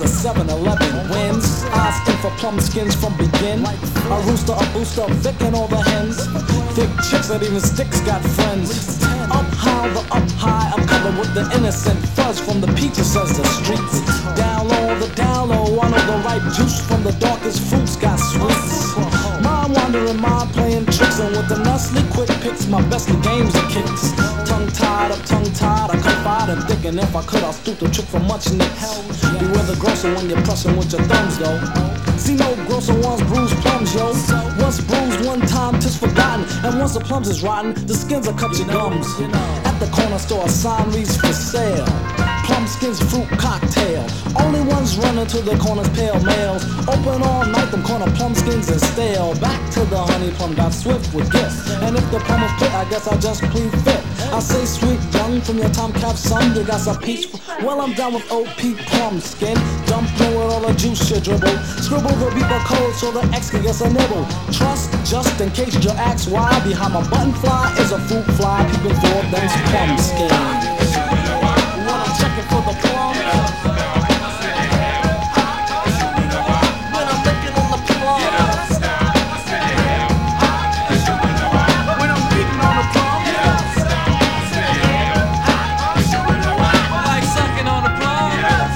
the 7-Eleven wins. Eyes in for plum skins from begin. A rooster, a booster, Vic and all the hens. Thick chicks that even sticks got friends. Up high, I'm covered with the innocent fuzz from the peaches, says the streets. Down low, I know the ripe juice from the darkest fruits got sweets. Mind wandering, mind playing tricks, and with the Nestle quick picks, my best of games are kicks. Tongue tied, I confide in thinking if I could, I'll stoop the trick for much nicks. Beware the grocer when you're pressing with your thumbs, though. See no grocer once bruised plums, yo. Once bruised one time, 'tis forgotten. And once the plums is rotten, the skins will cut your gums. At the corner store, a sign reads for sale. Plum skins fruit cocktail. Only ones running to the corners, pale males. Open all night, them corner plum skins is stale. Back to the honey plum, got swift with gifts. And if the plum is pit, I guess I just plead fit. I say sweet young from your Tom Cap son, you got some peach. Well, I'm down with OP plum skin. Dump in with all the juice you dribble. Scribble the beeper code so the X can get a nibble. Trust, just in case you ask why, behind my button fly is a fruit fly peeping for them plum skins. When I'm checking for the plum, when I'm licking on the plum, when I'm beating on the plum, like sucking on the plum.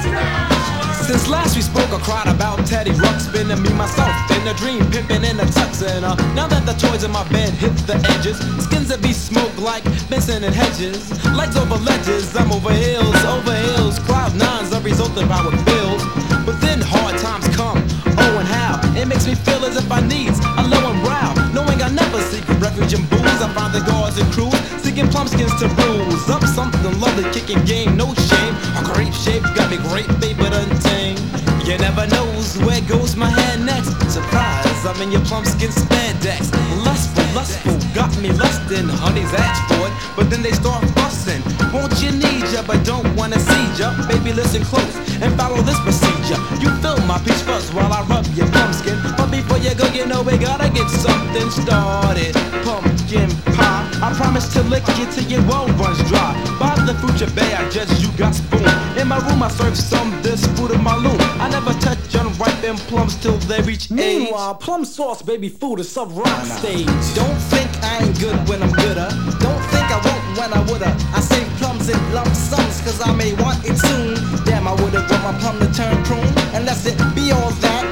Since last we spoke, I cried about Teddy Ruxpin and me myself in a dream, pimping in a tux. And now that the toys in my bed hit the edges, skins that be smoked like Benson and Hedges. Legs over ledges, I'm over hills, cloud nines, the result of how it feels. But then hard times come, oh and how it makes me feel as if I need a low and brow. Knowing I never seek refuge in booze, I find the guards and crews seeking plum skins to bruise up something lovely, kicking game, no shame. A grape shape got me great, baby, untamed. You never knows where goes my hand next. Surprise, I'm in your plum skin spandex. Lustful, got me lustin'. Honeys ask for it, but then they start fussing. Won't you need ya, but don't wanna see ya. Baby, listen close and follow this procedure. You feel my peach fuzz while I rub your plum skin. But before you go, you know we gotta get something started. Pumpkin pie, I promise to lick you till your well runs dry. By the fruit you bear, I judge you got spoon. In my room, I serve some this food in my loom. I never touch unripened plums till they reach age. Meanwhile, plum sauce, baby food is sub rock stage. Don't think I ain't good when I'm gooder. Don't think I won't when I woulda. I save plums in lump sums cause I may want it soon. Damn, I woulda want my plum to turn prune. Unless it be all that,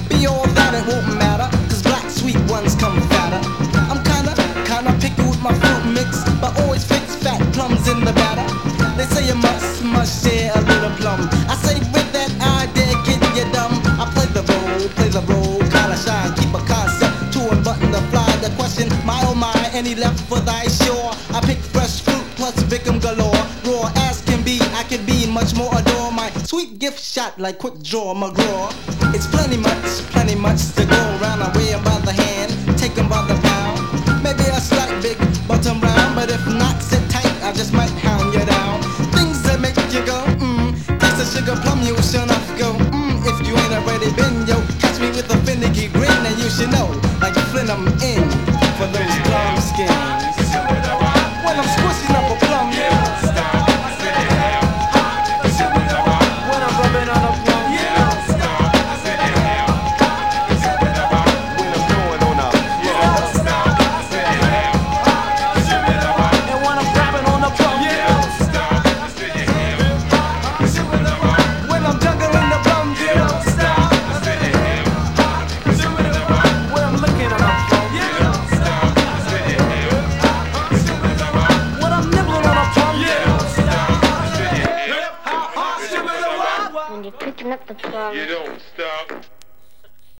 it won't matter. Cause black sweet ones come fatter. I'm kinda picky with my fruit mix, but always fix fat plums in the batter. They say you must share a little plum. I say with that idea, get you dumb. I play the role, kinda shy, keep a concept to unbutton the fly. The question, my oh my, any left for thy shore? I pick fresh fruit plus victim galore. Raw as can be, I can be much more adore. My sweet gift shot like quick draw McGraw. It's plenty much to go around. I wear 'em by the hand, take 'em by the pound. Maybe a slight big bottom round, but if not, sit tight, I just might hound you down. Things that make you go, taste the sugar plum, you sure enough go, if you ain't already been, yo, catch me with a finicky grin, and you should know, like Flint, I'm in for those plum skins. When I'm squishing up a plum, when I'm rubbing on a plum, When you're picking up the plum, you don't stop.